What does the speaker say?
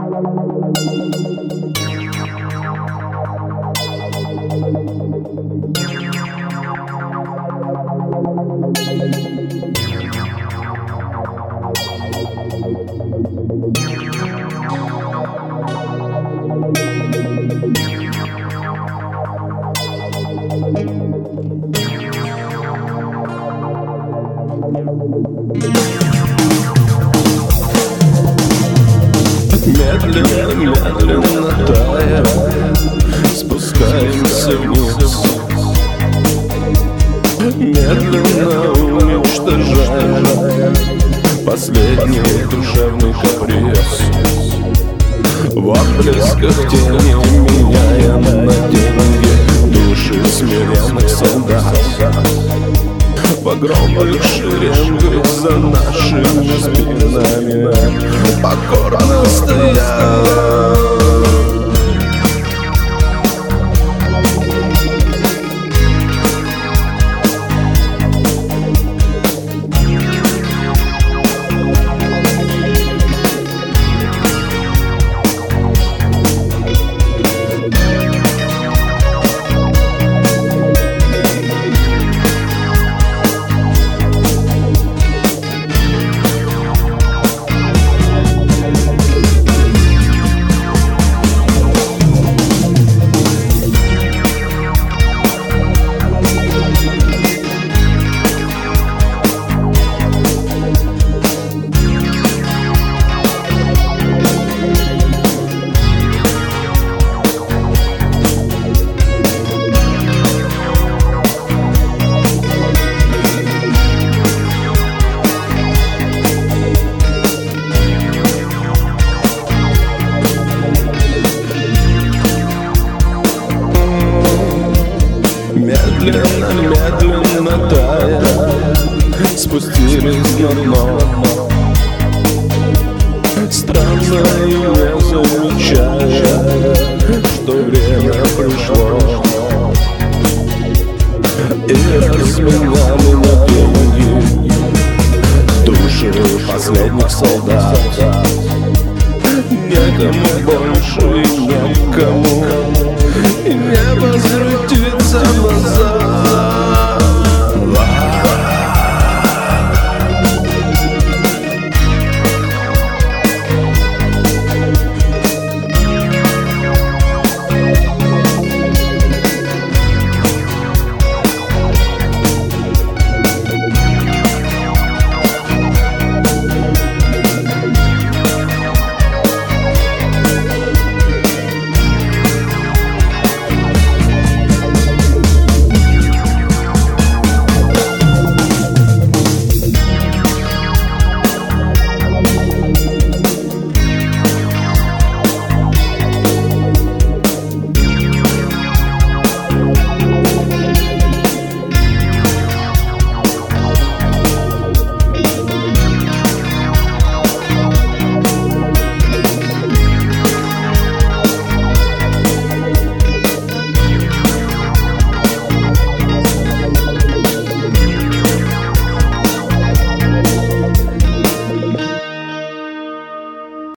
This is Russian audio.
Медленно, медленно тая, спускаемся вниз. Медленно уничтожая последний душевный каприз. В отблесках тени меняем на деньги души смиренных солдат. В огромных шеренгах за нашими спинами покорно стоят. Медленно, медленно тая, спустились на дно. Странно и не замечая, что время пришло, и разменяли на деньги души последних солдат. Некому больше и некому, и не возвратиться назад.